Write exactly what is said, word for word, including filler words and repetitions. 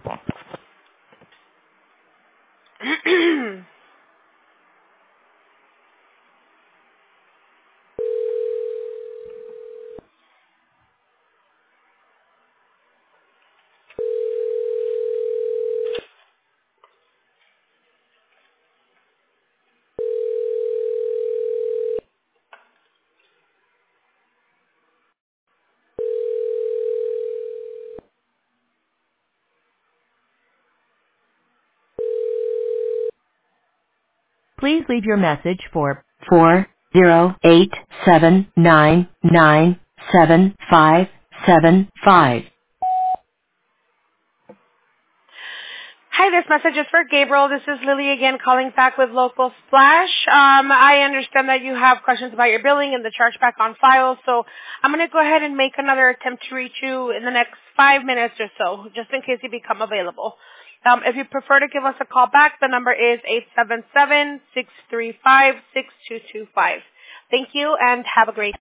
Please leave your message for four zero eight seven nine nine seven five seven five. Hi, this message is for Gabriel. This is Lily again calling back with Local Splash. Um, I understand that you have questions about your billing and the chargeback on file, so I'm going to go ahead and make another attempt to reach you in the next five minutes or so, just in case you become available. Um, if you prefer to give us a call back, the number is eight seven seven, six three five, six two two five. Thank you, and have a great day.